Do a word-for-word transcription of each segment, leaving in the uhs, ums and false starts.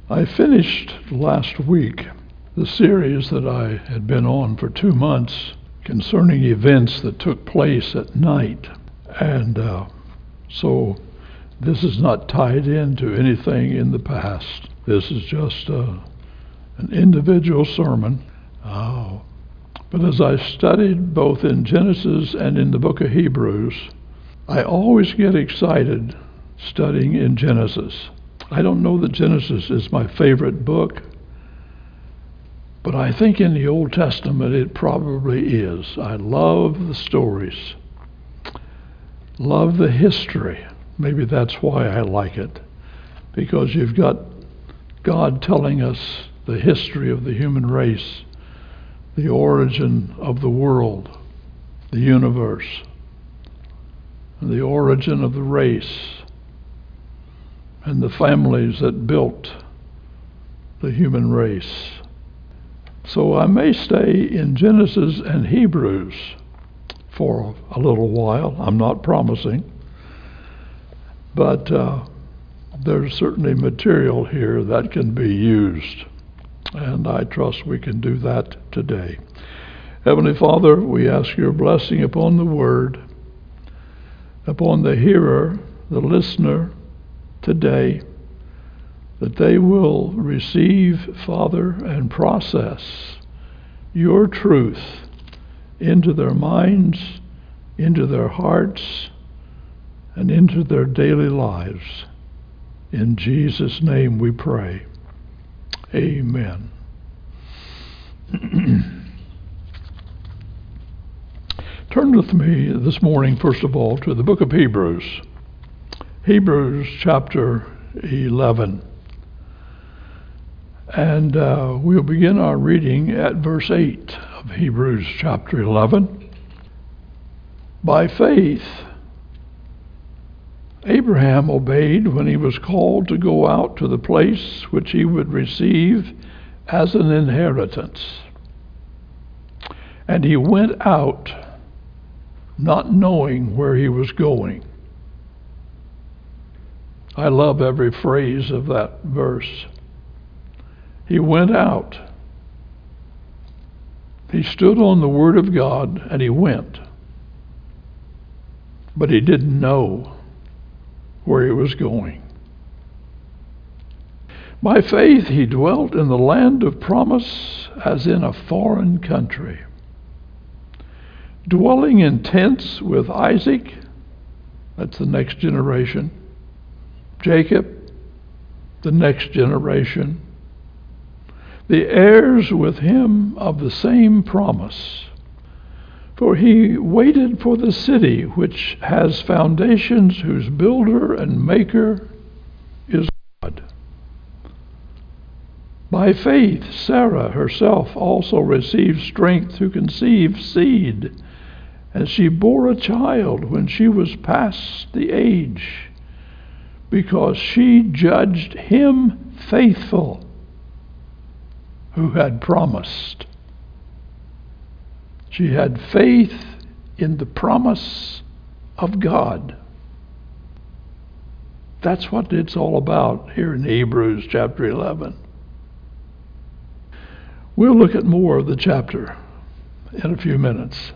I finished last week the series that I had been on for two months concerning events that took place at night. And uh, so this is not tied into anything in the past. This is just uh, an individual sermon. Uh, but as I studied both in Genesis and in the book of Hebrews, I always get excited studying in Genesis. I don't know that Genesis is my favorite book, but I think in the Old Testament it probably is. I love the stories, love the history. Maybe that's why I like it, because you've got God telling us the history of the human race, the origin of the world, the universe, and the origin of the race, and the families that built the human race. So I may stay in Genesis and Hebrews for a little while. I'm not promising. But uh, there's certainly material here that can be used. And I trust we can do that today. Heavenly Father, we ask your blessing upon the word, upon the hearer, the listener, today, that they will receive, Father, and process your truth into their minds, into their hearts, and into their daily lives. In Jesus' name we pray. Amen. Turn with me this morning, first of all, to the book of Hebrews. Hebrews chapter eleven. And uh, we'll begin our reading at verse eight of Hebrews chapter eleven. By faith, Abraham obeyed when he was called to go out to the place which he would receive as an inheritance. And he went out, not knowing where he was going. I love every phrase of that verse. He went out. He stood on the Word of God and he went. But he didn't know where he was going. By faith he dwelt in the land of promise as in a foreign country, dwelling in tents with Isaac, that's the next generation, Jacob, the next generation, the heirs with him of the same promise. For he waited for the city which has foundations, whose builder and maker is God. By faith Sarah herself also received strength to conceive seed, and she bore a child when she was past the age, because she judged him faithful who had promised. She had faith in the promise of God. That's what it's all about here in Hebrews chapter eleven. We'll look at more of the chapter in a few minutes.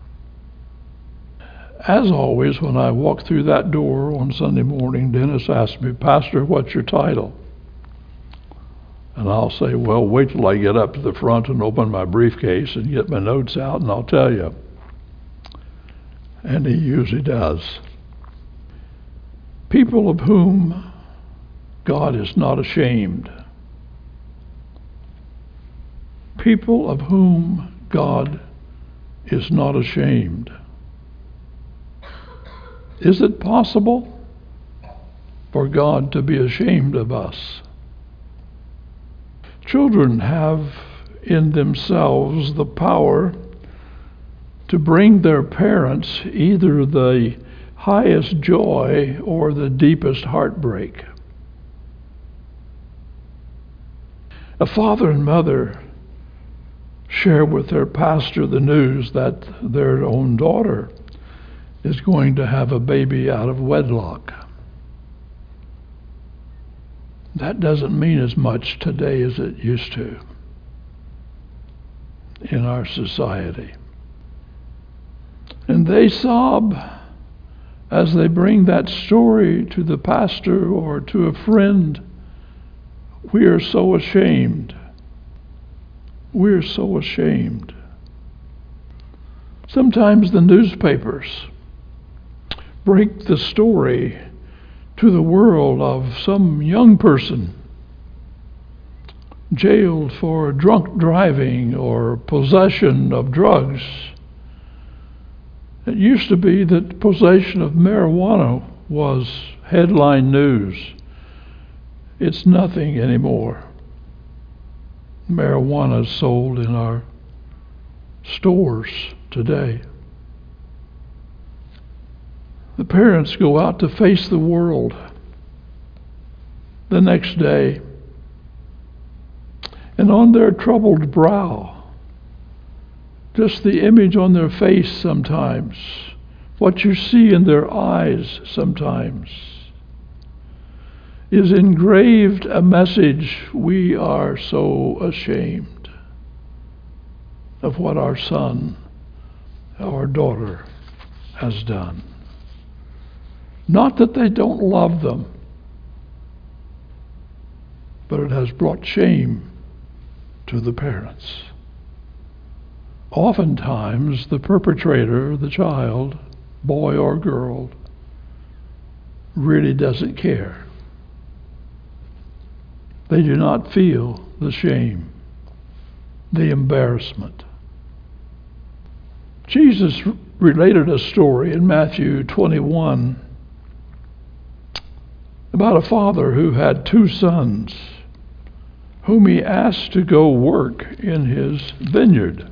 As always, when I walk through that door on Sunday morning, Dennis asks me, "Pastor, what's your title?" And I'll say, "Well, wait till I get up to the front and open my briefcase and get my notes out, and I'll tell you." And he usually does. People of whom God is not ashamed. People of whom God is not ashamed. Is it possible for God to be ashamed of us? Children have in themselves the power to bring their parents either the highest joy or the deepest heartbreak. A father and mother share with their pastor the news that their own daughter is going to have a baby out of wedlock. that doesn't mean as much today as it used to in our society. And they sob as they bring that story to the pastor or to a friend. We are so ashamed. We are so ashamed. Sometimes the newspapers break the story to the world of some young person jailed for drunk driving or possession of drugs. It used to be that possession of marijuana was headline news. It's nothing anymore. Marijuana is sold in our stores today. The parents go out to face the world the next day, and on their troubled brow, just the image on their face sometimes, what you see in their eyes sometimes, is engraved a message: we are so ashamed of what our son, our daughter has done. Not that they don't love them, but it has brought shame to the parents. Oftentimes, the perpetrator, the child, boy or girl, really doesn't care. They do not feel the shame, the embarrassment. Jesus related a story in Matthew twenty-one about a father who had two sons whom he asked to go work in his vineyard.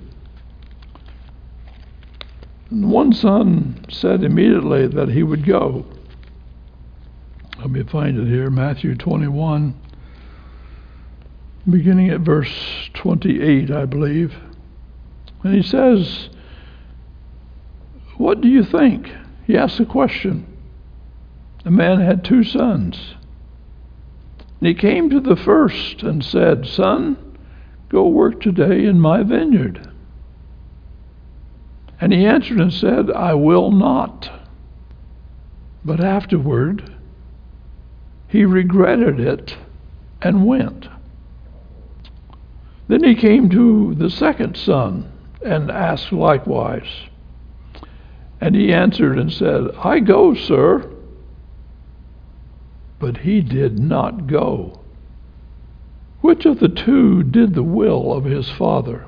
And one son said immediately that he would go. Let me find it here, Matthew twenty-one, beginning at verse twenty-eight, I believe. And he says, "What do you think?" He asks a question. The man had two sons. And he came to the first and said, "Son, go work today in my vineyard." And he answered and said, "I will not." But afterward, he regretted it and went. Then he came to the second son and asked likewise. And he answered and said, "I go, sir." But he did not go. Which of the two did the will of his father?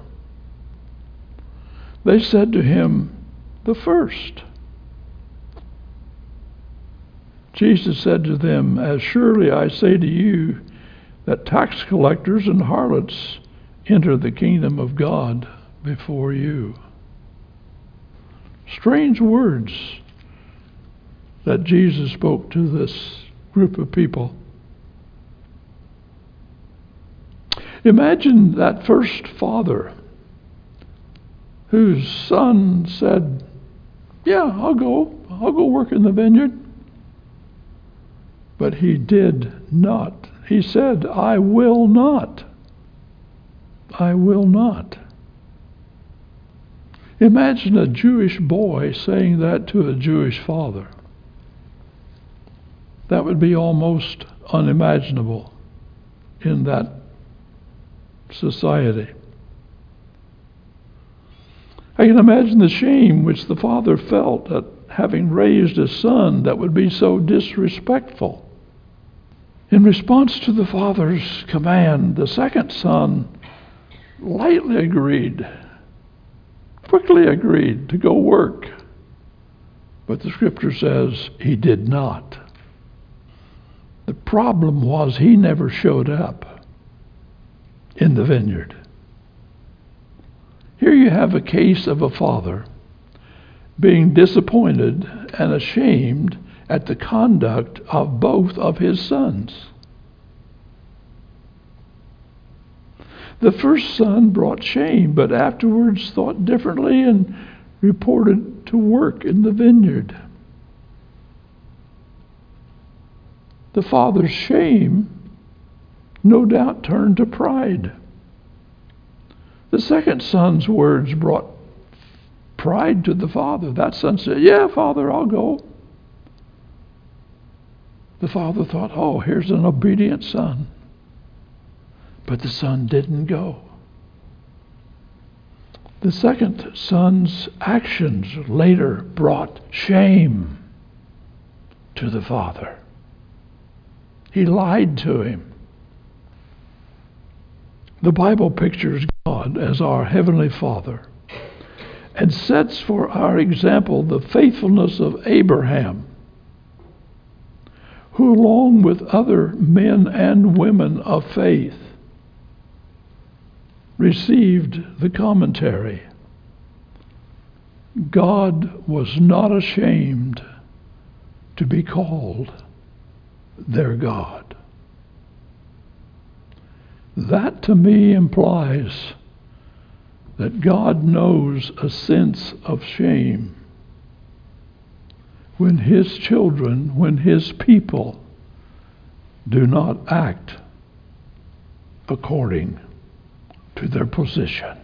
They said to him, "The first." Jesus said to them, "As surely I say to you, that tax collectors and harlots enter the kingdom of God before you." Strange words that Jesus spoke to this group of people. Imagine that first father whose son said, "Yeah, I'll go. I'll go work in the vineyard." But he did not. He said, "I will not. I will not." Imagine a Jewish boy saying that to a Jewish father. That would be almost unimaginable in that society. I can imagine the shame which the father felt at having raised a son that would be so disrespectful. In response to the father's command, the second son lightly agreed, quickly agreed to go work. But the scripture says he did not. The problem was he never showed up in the vineyard. Here you have a case of a father being disappointed and ashamed at the conduct of both of his sons. The first son brought shame, but afterwards thought differently and reported to work in the vineyard. The father's shame no doubt turned to pride. The second son's words brought pride to the father. That son said, "Yeah, Father, I'll go." The father thought, "Oh, here's an obedient son." But the son didn't go. The second son's actions later brought shame to the father. He lied to him. The Bible pictures God as our Heavenly Father and sets for our example the faithfulness of Abraham, who, along with other men and women of faith, received the commentary, God was not ashamed to be called their God. That to me implies that God knows a sense of shame when his children, when his people do not act according to their position.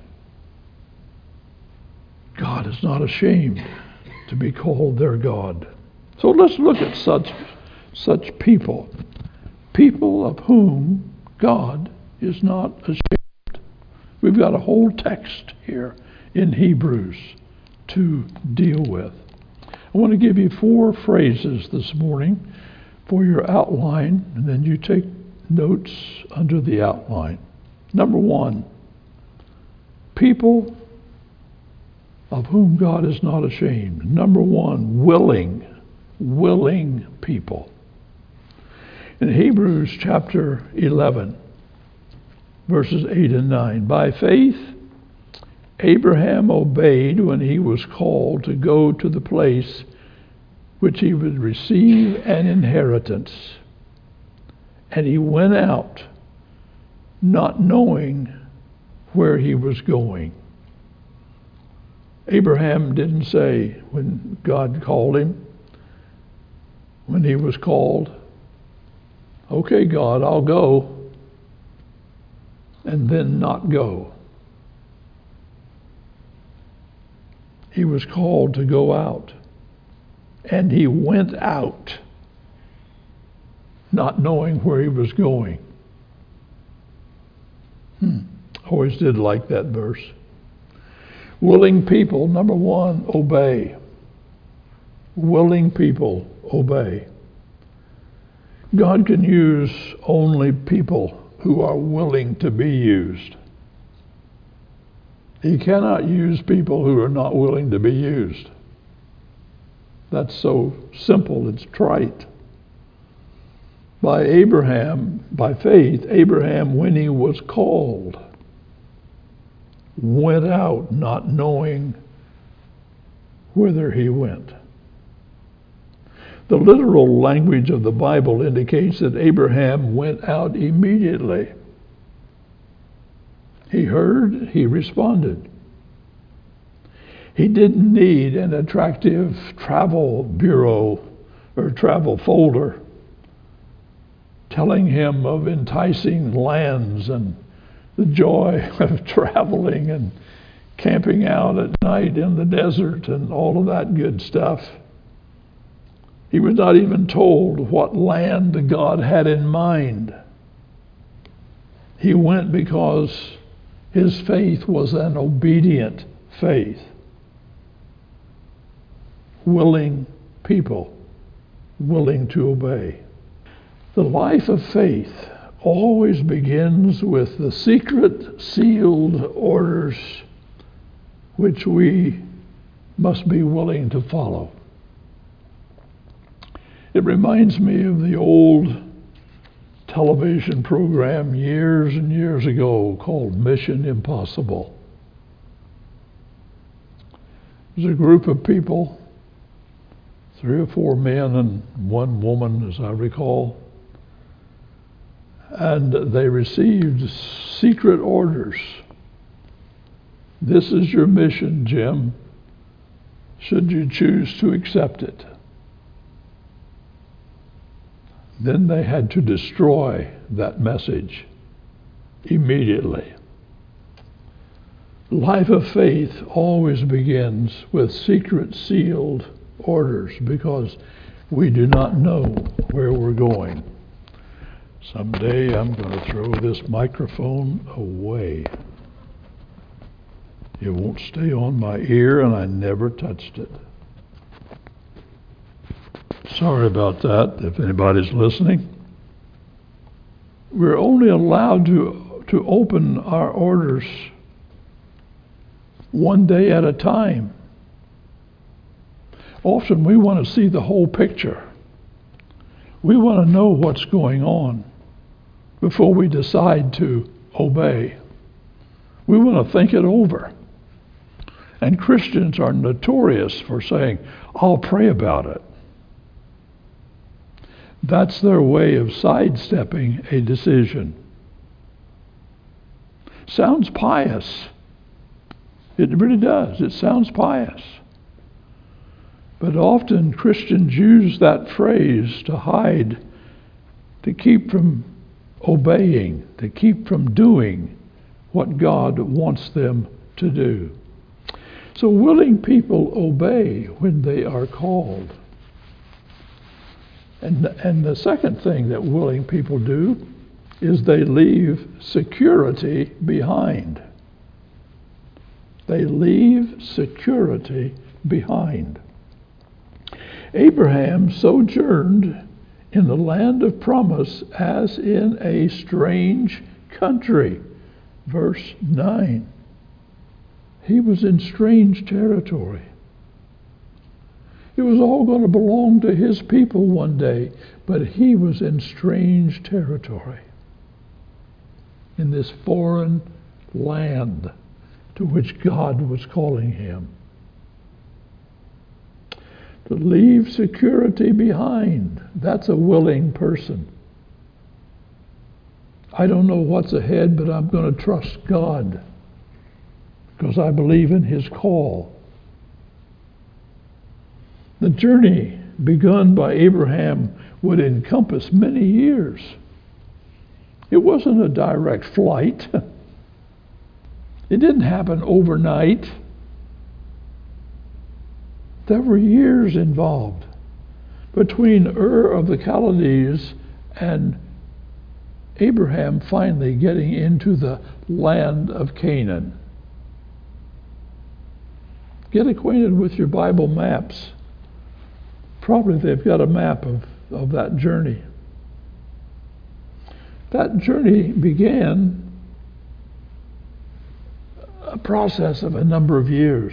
God is not ashamed to be called their God. So let's look at such such people, people of whom God is not ashamed. We've got a whole text here in Hebrews to deal with. I want to give you four phrases this morning for your outline, and then you take notes under the outline. Number one, people of whom God is not ashamed. Number one, willing, willing people. In Hebrews chapter eleven, verses eight and nine, by faith, Abraham obeyed when he was called to go to the place which he would receive an inheritance. And he went out, not knowing where he was going. Abraham didn't say when God called him, when he was called, "Okay, God, I'll go," and then not go. He was called to go out, and he went out, not knowing where he was going. Hmm. Always did like that verse. Willing people, number one, obey. Willing people obey. God can use only people who are willing to be used. He cannot use people who are not willing to be used. That's so simple, it's trite. By Abraham, by faith, Abraham, when he was called, went out not knowing whither he went. The literal language of the Bible indicates that Abraham went out immediately. He heard, he responded. He didn't need an attractive travel bureau or travel folder telling him of enticing lands and the joy of traveling and camping out at night in the desert and all of that good stuff. He was not even told what land God had in mind. He went because his faith was an obedient faith. Willing people, willing to obey. The life of faith always begins with the secret sealed orders which we must be willing to follow. It reminds me of the old television program years and years ago called Mission Impossible. There's a group of people, three or four men and one woman, as I recall, and they received secret orders. This is your mission, Jim, should you choose to accept it. Then they had to destroy that message. immediately. Life of faith always begins with secret sealed orders because we do not know where we're going. Someday I'm going to throw this microphone away. It won't stay on my ear, and I never touched it. Sorry about that, if anybody's listening. We're only allowed to, to open our orders one day at a time. Often we want to see the whole picture. We want to know what's going on before we decide to obey. We want to think it over. And Christians are notorious for saying, I'll pray about it. That's their way of sidestepping a decision. Sounds pious. It really does. It sounds pious. But often Christians use that phrase to hide, to keep from obeying, to keep from doing what God wants them to do. So willing people obey when they are called. And, and the second thing that willing people do is they leave security behind. They leave security behind. Abraham sojourned in the land of promise as in a strange country. Verse nine. He was in strange territory. It was all going to belong to his people one day, but he was in strange territory, in this foreign land to which God was calling him. To leave security behind, that's a willing person. I don't know what's ahead, but I'm going to trust God because I believe in his call. The journey begun by Abraham would encompass many years. It wasn't a direct flight. It didn't happen overnight. There were years involved between Ur of the Chaldees and Abraham finally getting into the land of Canaan. Get acquainted with your Bible maps. Probably they've got a map of, of that journey. That journey began a process of a number of years.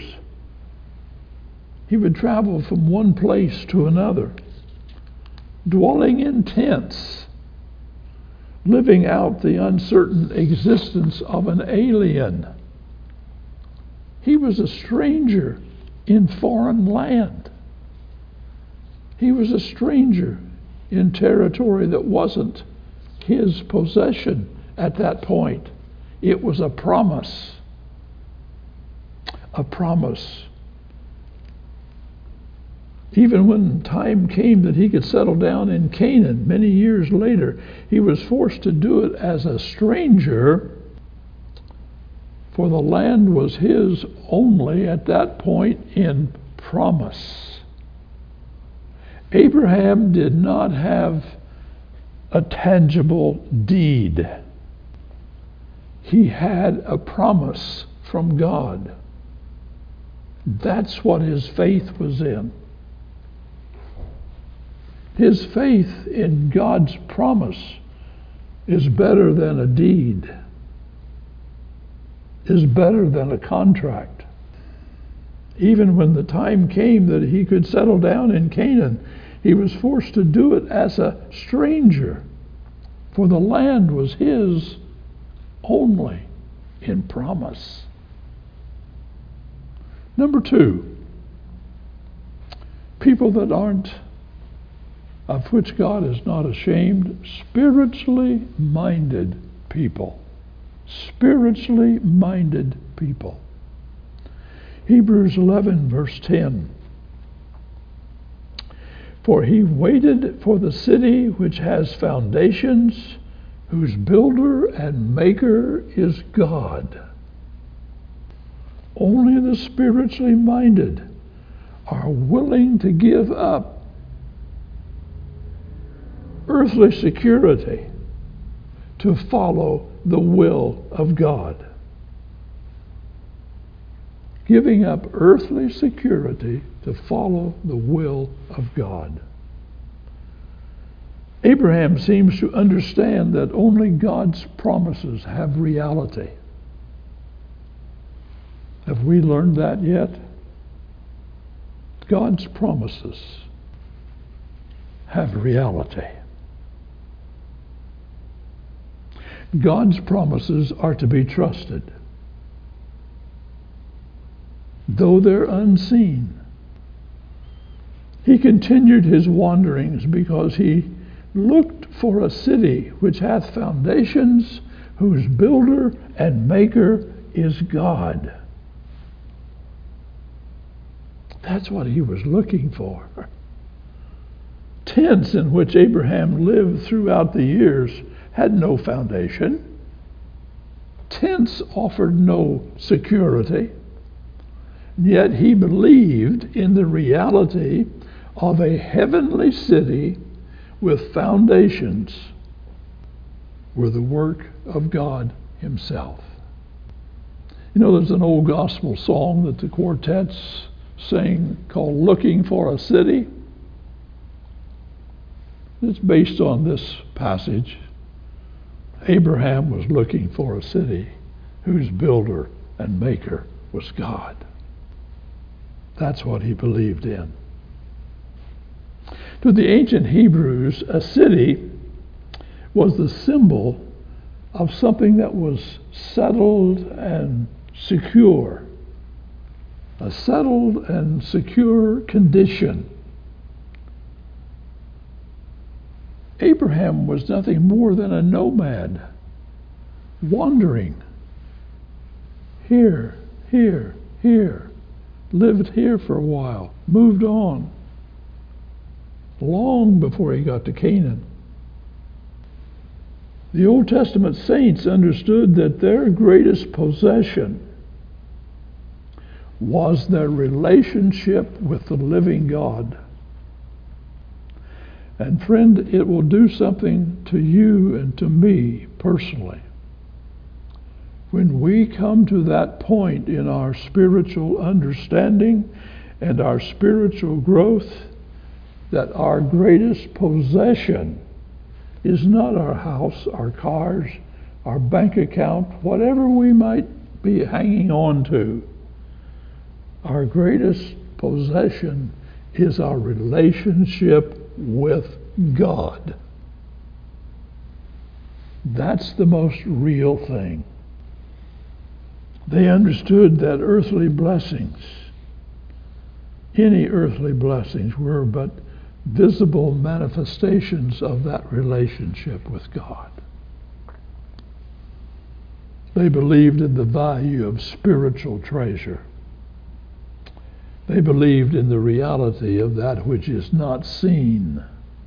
He would travel from one place to another, dwelling in tents, living out the uncertain existence of an alien. He was a stranger in foreign land. He was a stranger in territory that wasn't his possession at that point. It was a promise. A promise. Even when time came that he could settle down in Canaan many years later, he was forced to do it as a stranger, for the land was his only at that point in promise. Abraham did not have a tangible deed. He had a promise from God. That's what his faith was in. His faith in God's promise is better than a deed, is better than a contract. Even when the time came that he could settle down in Canaan, he was forced to do it as a stranger, for the land was his only in promise. Number two, people that aren't, of which God is not ashamed, spiritually minded people. Spiritually minded people. Hebrews eleven, verse ten. For he waited for the city which has foundations, whose builder and maker is God. Only the spiritually minded are willing to give up earthly security to follow the will of God. Giving up earthly security to follow the will of God. Abraham seems to understand that only God's promises have reality. Have we learned that yet? God's promises have reality. God's promises are to be trusted, though they're unseen. He continued his wanderings because he looked for a city which hath foundations, whose builder and maker is God. That's what he was looking for. Tents in which Abraham lived throughout the years had no foundation. Tents offered no security. Yet he believed in the reality of a heavenly city with foundations were the work of God himself. You know, there's an old gospel song that the quartets sing called Looking for a City. It's based on this passage. Abraham was looking for a city whose builder and maker was God. That's what he believed in. To the ancient Hebrews, a city was the symbol of something that was settled and secure. A settled and secure condition. Abraham was nothing more than a nomad, wandering here, here, here, lived here for a while, moved on, long before he got to Canaan. The Old Testament saints understood that their greatest possession was their relationship with the living God. And friend, it will do something to you and to me personally when we come to that point in our spiritual understanding and our spiritual growth that our greatest possession is not our house, our cars, our bank account, whatever we might be hanging on to. Our greatest possession is our relationship with God. That's the most real thing. They understood that earthly blessings, any earthly blessings, were but visible manifestations of that relationship with God. They believed in the value of spiritual treasure. They believed in the reality of that which is not seen,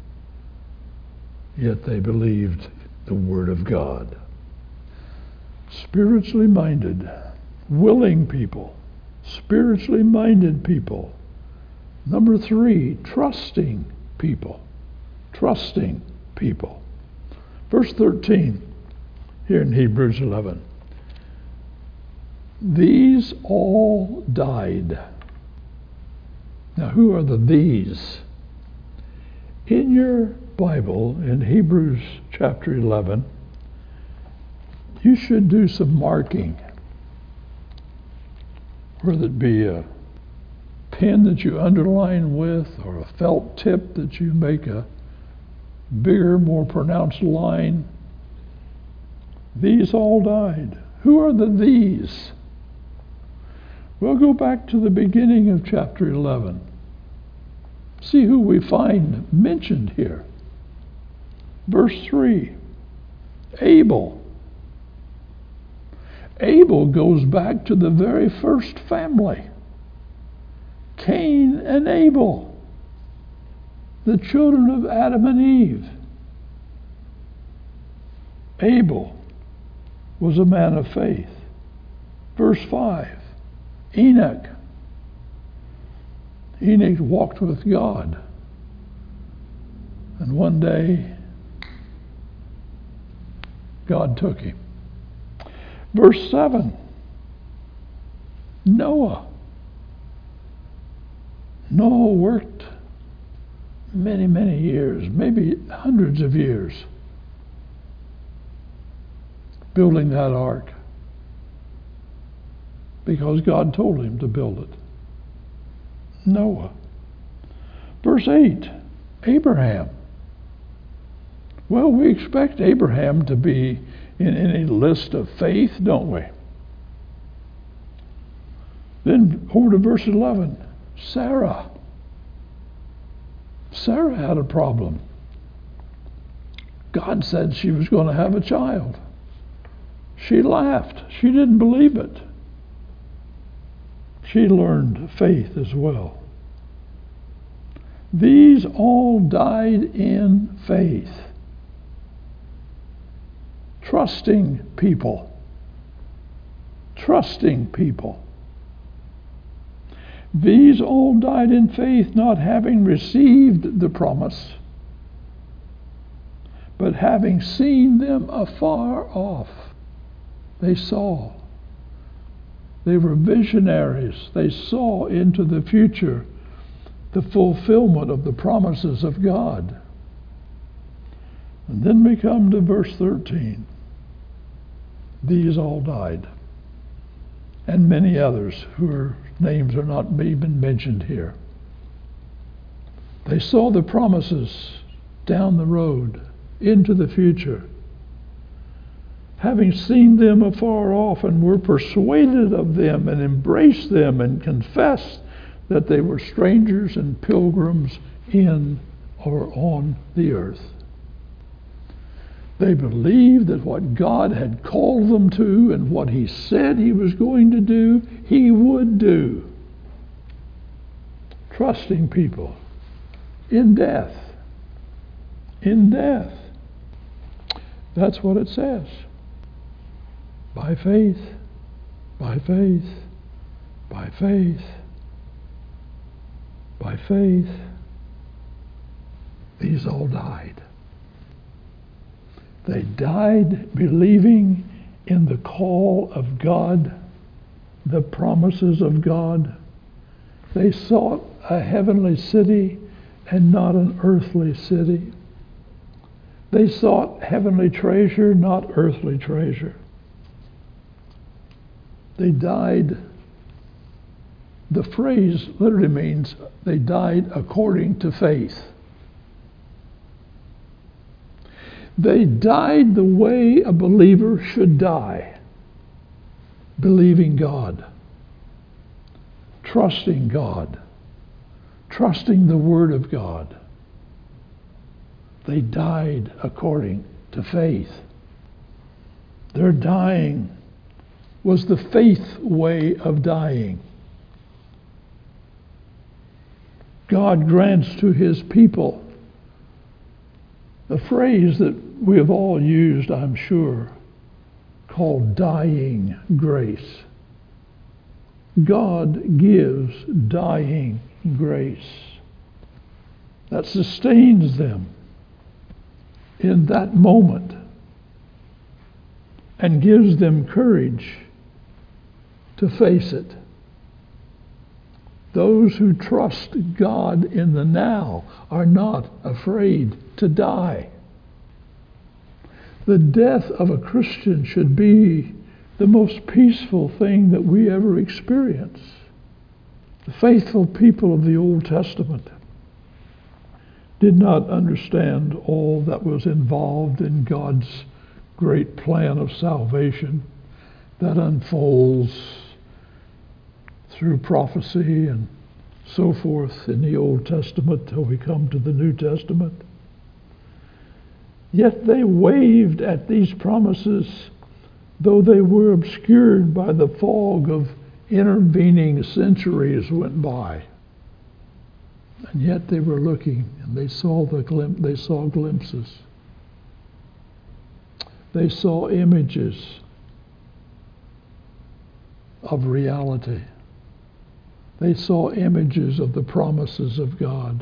yet they believed the Word of God. Spiritually minded, willing people, spiritually minded people. Number three, trusting people. Trusting people. Verse thirteen, here in Hebrews eleven. These all died. Now, who are the these? In your Bible, in Hebrews chapter eleven, you should do some marking, whether it be a pen that you underline with or a felt tip that you make a bigger, more pronounced line. These all died. Who are the these? We'll go back to the beginning of chapter eleven. See who we find mentioned here. Verse three, Abel. Abel goes back to the very first family. Cain and Abel, the children of Adam and Eve. Abel was a man of faith. Verse five, Enoch. Enoch walked with God. And one day, God took him. Verse seven, Noah. Noah worked many, many years, maybe hundreds of years, building that ark because God told him to build it. Noah. Verse eight, Abraham. Well, we expect Abraham to be in any list of faith, don't we? Then over to verse eleven, Sarah. Sarah had a problem. God said she was going to have a child. She laughed. She didn't believe it. She learned faith as well. These all died in faith, trusting people, trusting people. These all died in faith, not having received the promise, but having seen them afar off. They saw. They were visionaries. They saw into the future the fulfillment of the promises of God. And then we come to verse thirteen. These all died. And many others whose names are not even mentioned here. They saw the promises down the road into the future, having seen them afar off, and were persuaded of them and embraced them and confessed that they were strangers and pilgrims in or on the earth. They believed that what God had called them to and what he said he was going to do, he would do. Trusting people in death. In death. That's what it says. By faith, by faith, by faith, by faith, these all died. They died believing in the call of God, the promises of God. They sought a heavenly city and not an earthly city. They sought heavenly treasure, not earthly treasure. They died. The phrase literally means they died according to faith. They died the way a believer should die, believing God, trusting God, trusting the Word of God. They died according to faith. Their dying was the faith way of dying. God grants to his people a phrase that we have all used, I'm sure, called dying grace. God gives dying grace that sustains them in that moment and gives them courage to face it. Those who trust God in the now are not afraid to die. The death of a Christian should be the most peaceful thing that we ever experience. The faithful people of the Old Testament did not understand all that was involved in God's great plan of salvation that unfolds through prophecy and so forth in the Old Testament till we come to the New Testament. Yet they waved at these promises, though they were obscured by the fog of intervening centuries went by. And yet they were looking, and they saw the glim- they saw glimpses. They saw images of reality. They saw images of the promises of God.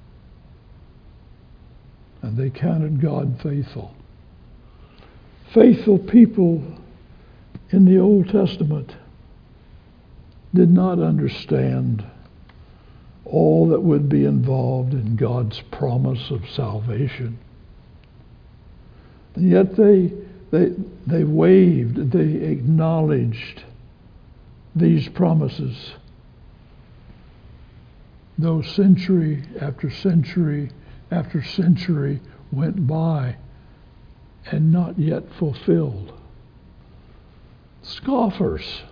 And they counted God faithful. Faithful people in the Old Testament did not understand all that would be involved in God's promise of salvation. And yet they, they, they waved, they acknowledged these promises. Though century after century after century went by and not yet fulfilled. Scoffers,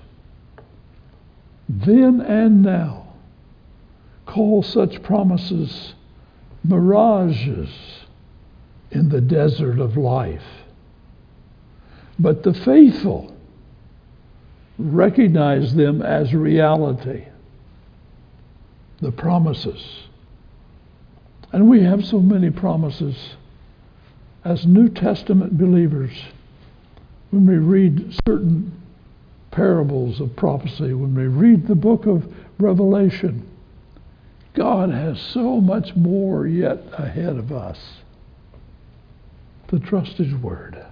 then and now, call such promises mirages in the desert of life. But the faithful recognize them as reality, the promises. And we have so many promises as New Testament believers. When we read certain parables of prophecy, when we read the book of Revelation, God has so much more yet ahead of us to trust His Word.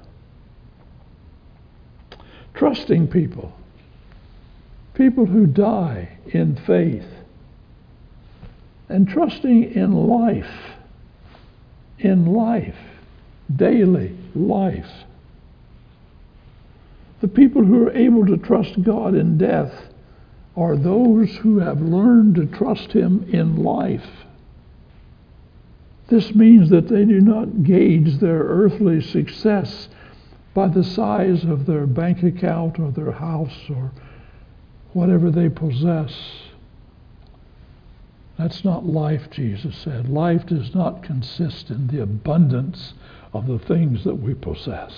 Trusting people, people who die in faith, and trusting in life, in life, daily life. The people who are able to trust God in death are those who have learned to trust Him in life. This means that they do not gauge their earthly success by the size of their bank account or their house or whatever they possess. That's not life, Jesus said. Life does not consist in the abundance of the things that we possess.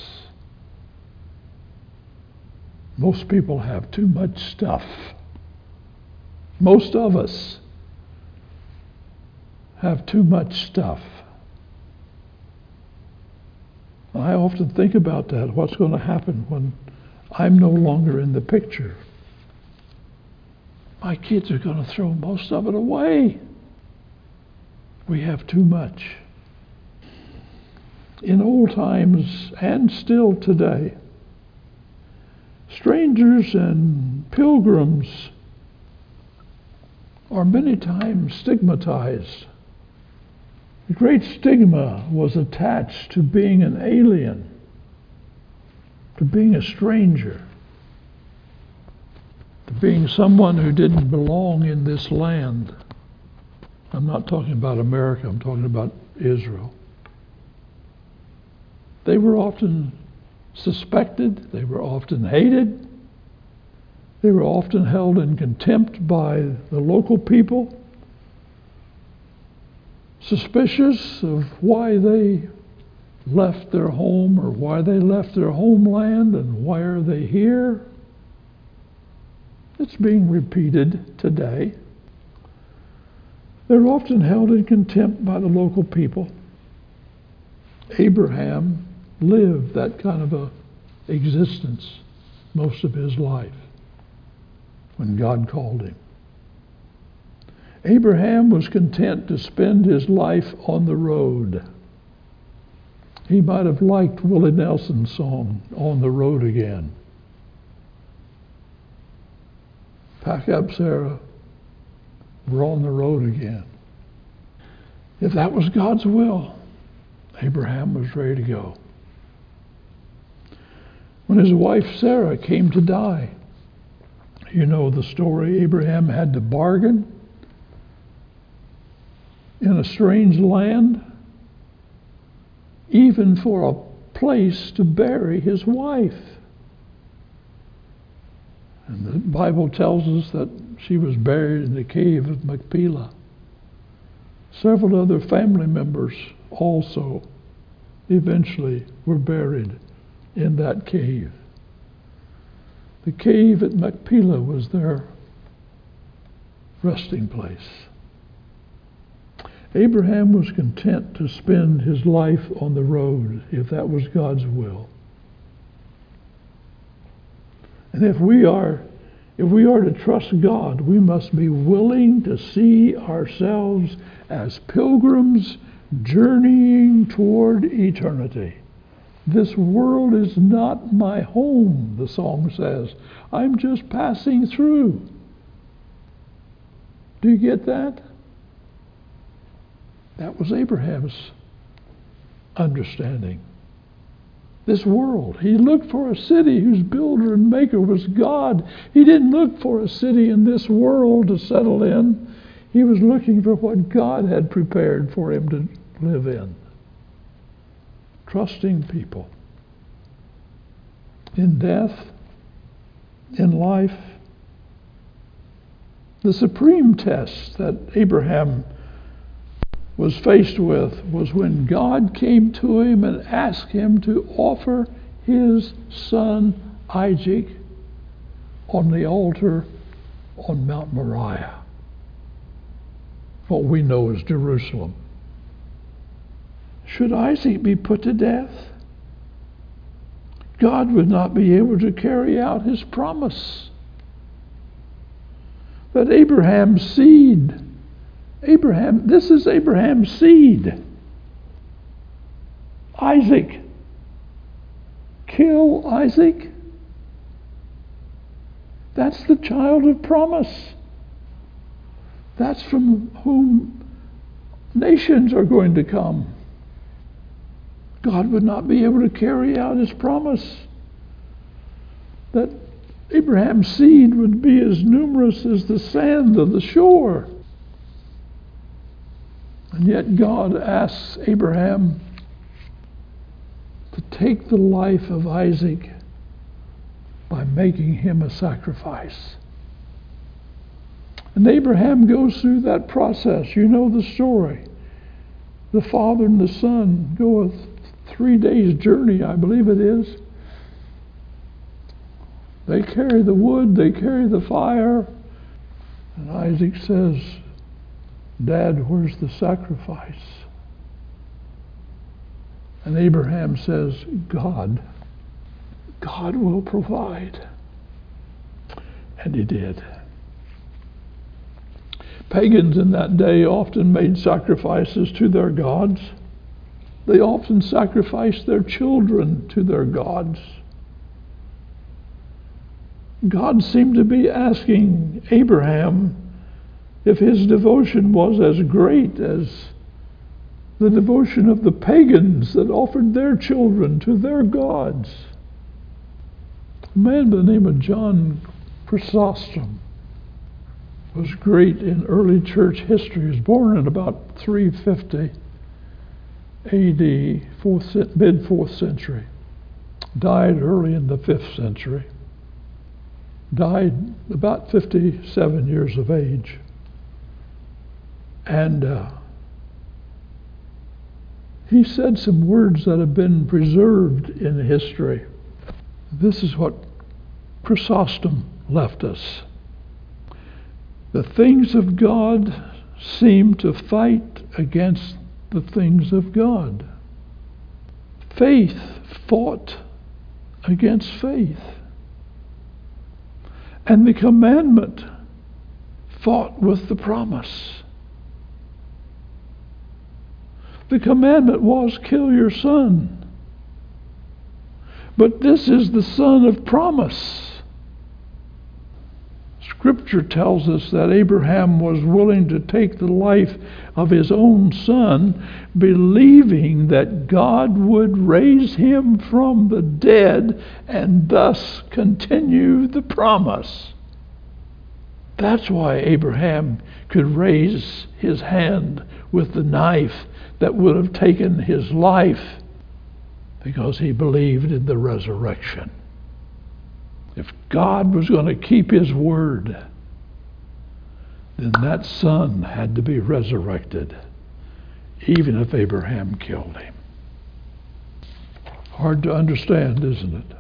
Most people have too much stuff. Most of us have too much stuff. I often think about that, what's going to happen when I'm no longer in the picture. My kids are going to throw most of it away. We have too much. In old times and still today, strangers and pilgrims are many times stigmatized. The great stigma was attached to being an alien, to being a stranger, to being someone who didn't belong in this land. I'm not talking about America, I'm talking about Israel. They were often suspected, they were often hated, they were often held in contempt by the local people, suspicious of why they left their home or why they left their homeland and why are they here. It's being repeated today. They're often held in contempt by the local people. Abraham lived that kind of a existence most of his life when God called him. Abraham was content to spend his life on the road. He might have liked Willie Nelson's song, On the Road Again. Pack up, Sarah. We're on the road again. If that was God's will, Abraham was ready to go. When his wife Sarah came to die, you know the story, Abraham had to bargain in a strange land, even for a place to bury his wife. And the Bible tells us that she was buried in the cave of Machpelah. Several other family members also eventually were buried in that cave. The cave at Machpelah was their resting place. Abraham was content to spend his life on the road, if that was God's will. And if we are if we are to trust God, we must be willing to see ourselves as pilgrims journeying toward eternity. This world is not my home, the song says. I'm just passing through. Do you get that? That was Abraham's understanding. This world. He looked for a city whose builder and maker was God. He didn't look for a city in this world to settle in. He was looking for what God had prepared for him to live in. Trusting people. In death, in life. The supreme test that Abraham was faced with was when God came to him and asked him to offer his son Isaac on the altar on Mount Moriah, what we know as Jerusalem. Should Isaac be put to death, God would not be able to carry out his promise that Abraham's seed Abraham, this is Abraham's seed. Isaac. Kill Isaac. That's the child of promise. That's from whom nations are going to come. God would not be able to carry out his promise that Abraham's seed would be as numerous as the sand of the shore. And yet God asks Abraham to take the life of Isaac by making him a sacrifice. And Abraham goes through that process. You know the story. The father and the son go a three days journey, I believe it is. They carry the wood, they carry the fire. And Isaac says, Dad, where's the sacrifice? And Abraham says, God, God will provide. And he did. Pagans in that day often made sacrifices to their gods. They often sacrificed their children to their gods. God seemed to be asking Abraham if his devotion was as great as the devotion of the pagans that offered their children to their gods. A man by the name of John Chrysostom was great in early church history. He was born in about three fifty A D, fourth, mid-fourth century. Died early in the fifth century. Died about fifty-seven years of age. And uh, he said some words that have been preserved in history. This is what Chrysostom left us. The things of God seem to fight against the things of God. Faith fought against faith. And the commandment fought with the promise. The commandment was, kill your son. But this is the son of promise. Scripture tells us that Abraham was willing to take the life of his own son, believing that God would raise him from the dead and thus continue the promise. That's why Abraham could raise his hand with the knife that would have taken his life, because he believed in the resurrection. If God was going to keep his word, then that son had to be resurrected, even if Abraham killed him. Hard to understand, isn't it?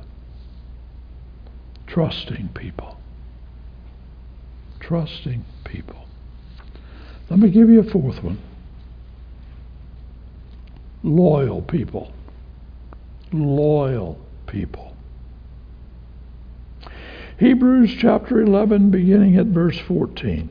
Trusting people. Trusting people. Let me give you a fourth one. Loyal people. Loyal people. Hebrews chapter eleven, beginning at verse fourteen.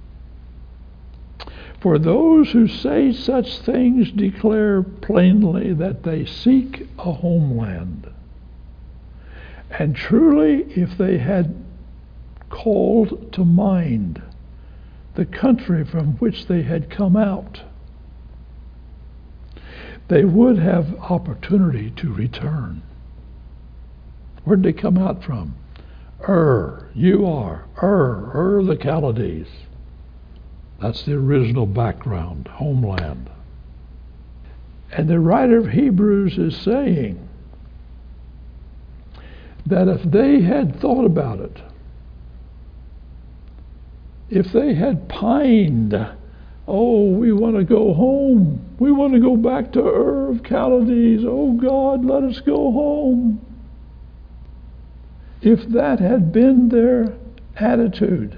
For those who say such things declare plainly that they seek a homeland. And truly, if they had called to mind the country from which they had come out, they would have opportunity to return. Where did they come out from? Ur, you are, Ur, Ur the Chaldees. That's the original background, homeland. And the writer of Hebrews is saying that if they had thought about it, if they had pined, oh, we want to go home, we want to go back to Ur of Chaldees, oh God, let us go home. If that had been their attitude,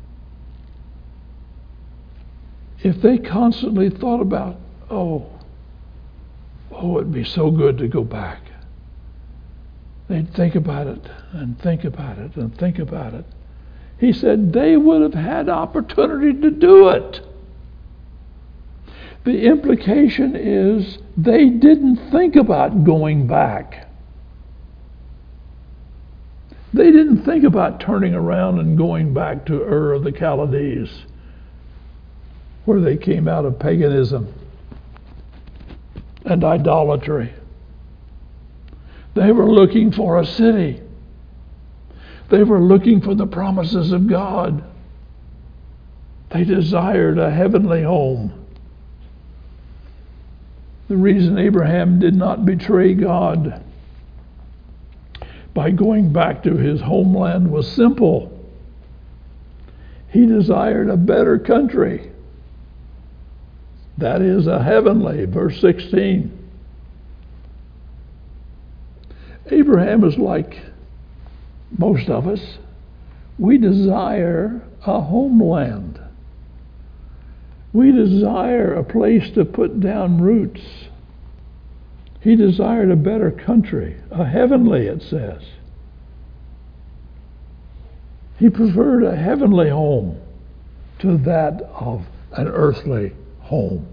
if they constantly thought about, oh, oh, it'd be so good to go back, they'd think about it and think about it and think about it. He said they would have had opportunity to do it. The implication is they didn't think about going back. They didn't think about turning around and going back to Ur of the Chaldees, where they came out of paganism and idolatry. They were looking for a city. They were looking for the promises of God. They desired a heavenly home. The reason Abraham did not betray God by going back to his homeland was simple. He desired a better country. That is a heavenly, verse sixteen. Abraham is like most of us. We desire a homeland. We desire a place to put down roots. He desired a better country, a heavenly, it says. He preferred a heavenly home to that of an earthly home.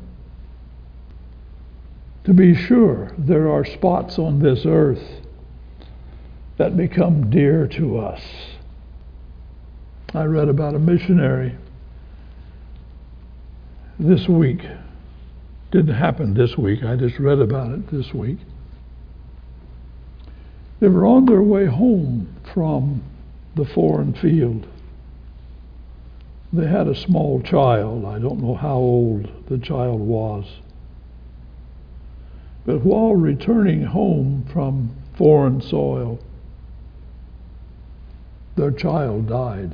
To be sure, there are spots on this earth that become dear to us. I read about a missionary this week. Didn't happen this week, I just read about it this week. They were on their way home from the foreign field. They had a small child. I don't know how old the child was. But while returning home from foreign soil, their child died.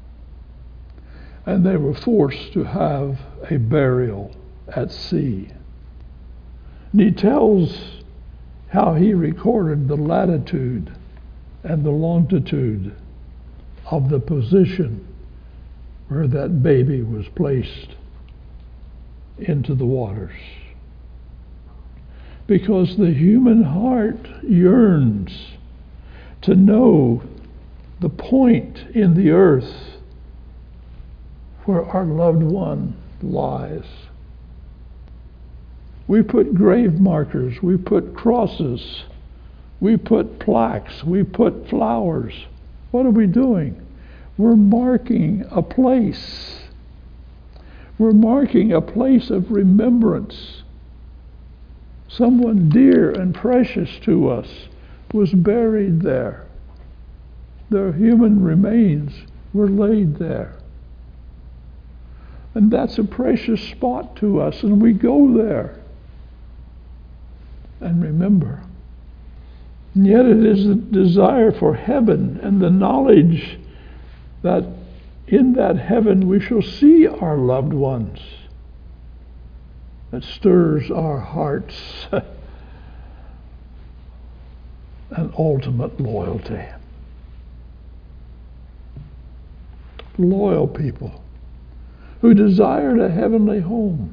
And they were forced to have a burial at sea. And he tells how he recorded the latitude and the longitude of the position where that baby was placed into the waters. Because the human heart yearns to know the point in the earth where our loved one lies. We put grave markers, we put crosses, we put plaques, we put flowers. What are we doing? We're marking a place. We're marking a place of remembrance. Someone dear and precious to us was buried there. Their human remains were laid there. And that's a precious spot to us, and we go there and remember. And yet it is the desire for heaven and the knowledge that in that heaven we shall see our loved ones that stirs our hearts and ultimate loyalty. Loyal people who desired a heavenly home.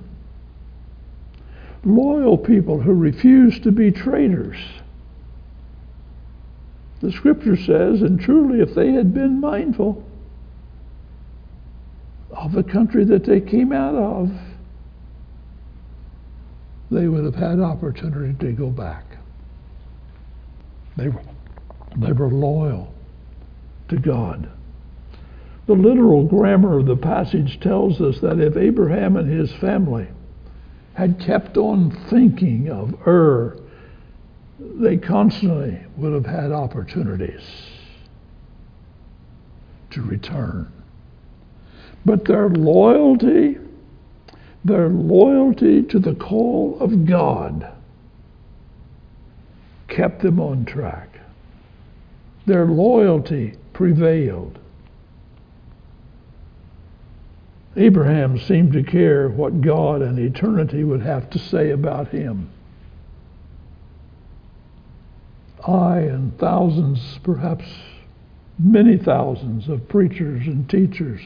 Loyal people who refuse to be traitors. The scripture says, and truly if they had been mindful of the country that they came out of, they would have had opportunity to go back. They were, they were loyal to God. The literal grammar of the passage tells us that if Abraham and his family had kept on thinking of Ur, they constantly would have had opportunities to return. But their loyalty, their loyalty to the call of God kept them on track. Their loyalty prevailed. Abraham seemed to care what God and eternity would have to say about him. I and thousands, perhaps many thousands of preachers and teachers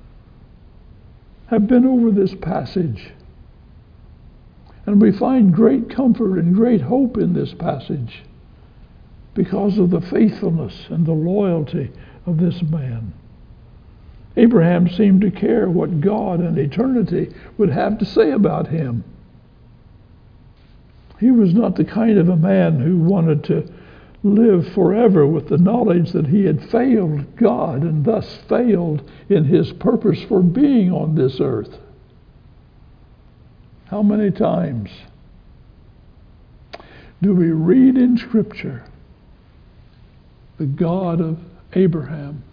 have been over this passage. And we find great comfort and great hope in this passage because of the faithfulness and the loyalty of this man. Abraham seemed to care what God and eternity would have to say about him. He was not the kind of a man who wanted to live forever with the knowledge that he had failed God and thus failed in his purpose for being on this earth. How many times do we read in Scripture the God of Abraham,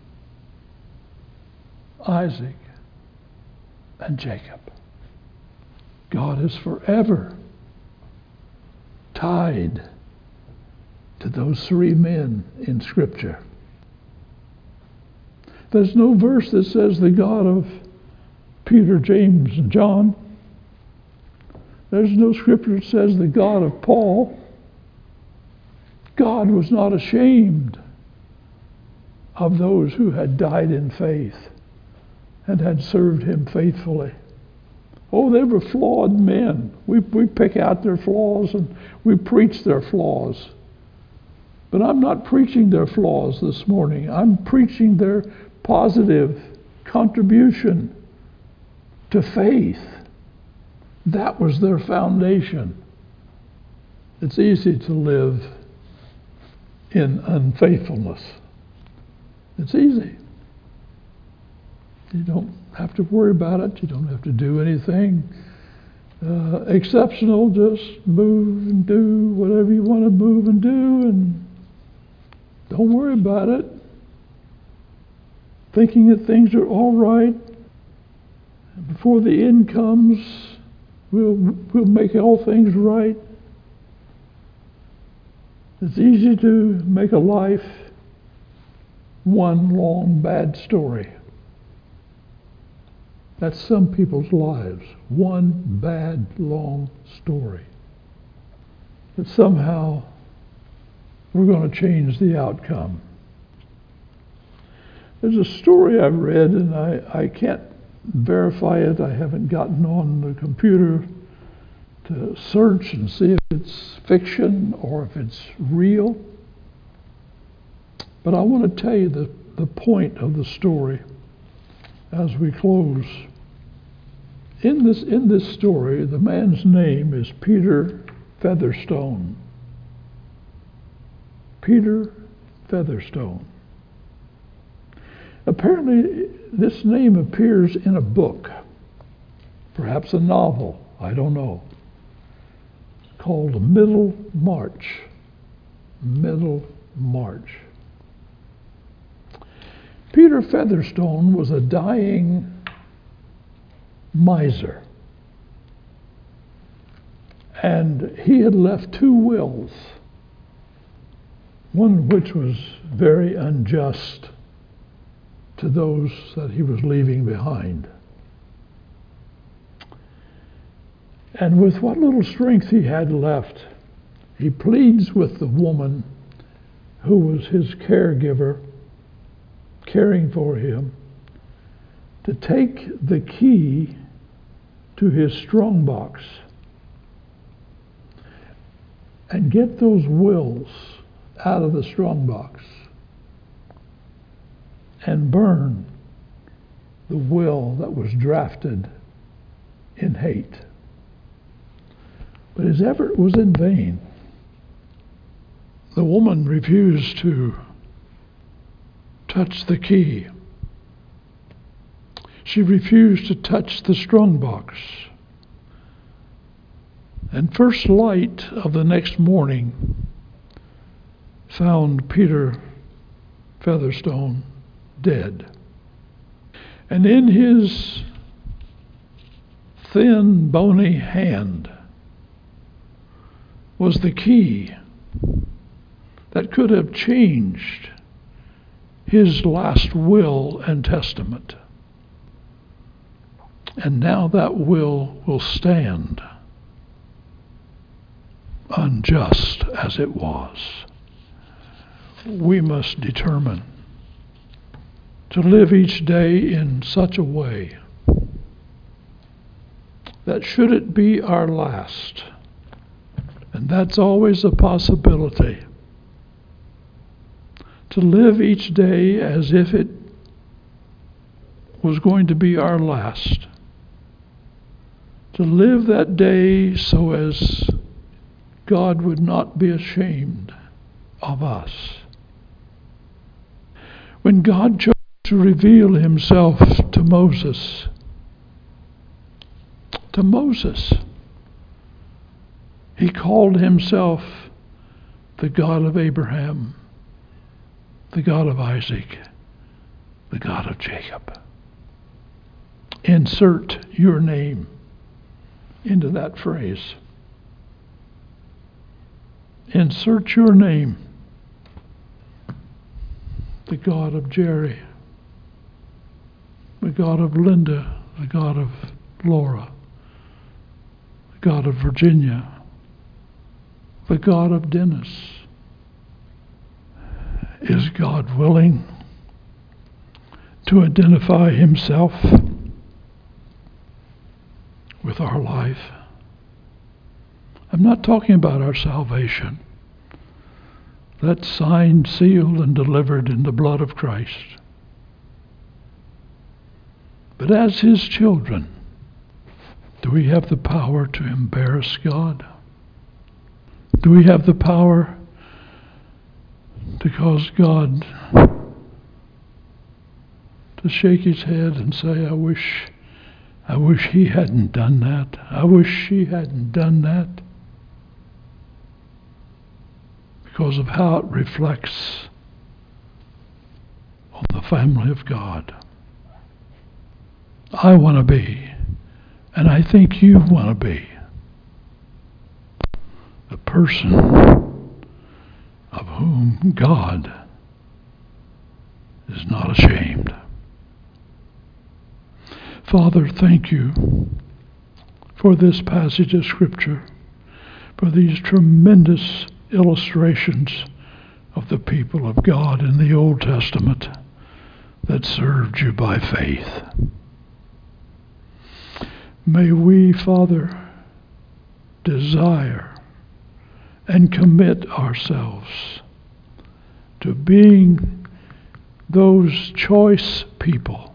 Isaac, and Jacob? God is forever tied to those three men in Scripture. There's no verse that says the God of Peter, James, and John. There's no scripture that says the God of Paul. God was not ashamed of those who had died in faith and had served him faithfully. Oh, they were flawed men. We, we pick out their flaws and we preach their flaws. But I'm not preaching their flaws this morning. I'm preaching their positive contribution to faith. That was their foundation. It's easy to live in unfaithfulness. It's easy. You don't have to worry about it. You don't have to do anything uh, exceptional. Just move and do whatever you want to move and do, and don't worry about it. Thinking that things are all right. Before the end comes, we'll we'll make all things right. It's easy to make a life one long bad story. That's some people's lives. One bad long story. That somehow we're going to change the outcome. There's a story I've read, and I, I can't verify it. I haven't gotten on the computer to search and see if it's fiction or if it's real. But I want to tell you the, the point of the story as we close. In this, in this story, the man's name is Peter Featherstone. Peter Featherstone. Apparently, this name appears in a book, perhaps a novel, I don't know, called Middlemarch. Middlemarch. Peter Featherstone was a dying miser, and he had left two wills, one which was very unjust to those that he was leaving behind. And with what little strength he had left, he pleads with the woman who was his caregiver, caring for him, to take the key to his strongbox and get those wills out of the strongbox and burn the will that was drafted in hate. But his effort was in vain. The woman refused to touch the key. She refused to touch the strongbox. And first light of the next morning found Peter Featherstone dead. And in his thin, bony hand was the key that could have changed his last will and testament. And now that will will stand, unjust as it was. We must determine to live each day in such a way that should it be our last, and that's always a possibility, to live each day as if it was going to be our last. To live that day so as God would not be ashamed of us. When God chose to reveal himself to Moses, to Moses, he called himself the God of Abraham, the God of Isaac, the God of Jacob. Insert your name into that phrase. Insert your name. The God of Jerry, the God of Linda, the God of Laura, the God of Virginia, the God of Dennis. Is God willing to identify himself with our life? I'm not talking about our salvation. That's signed, sealed, and delivered in the blood of Christ. But as his children, do we have the power to embarrass God? Do we have the power to cause God to shake his head and say, I wish, I wish he hadn't done that. I wish she hadn't done that. Because of how it reflects on the family of God. I want to be, and I think you want to be, the person of whom God is not ashamed. Father, thank you for this passage of Scripture, for these tremendous illustrations of the people of God in the Old Testament that served you by faith. May we, Father, desire and commit ourselves to being those choice people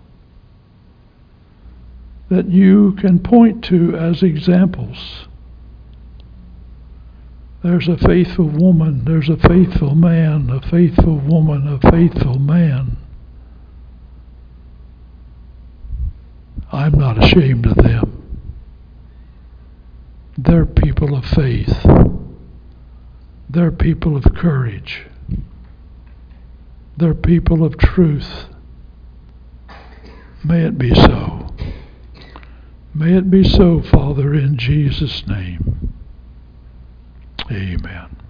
that you can point to as examples. There's a faithful woman, there's a faithful man, a faithful woman, a faithful man. I'm not ashamed of them. They're people of faith. They're people of courage. They're people of truth. May it be so. May it be so, Father, in Jesus' name. Amen.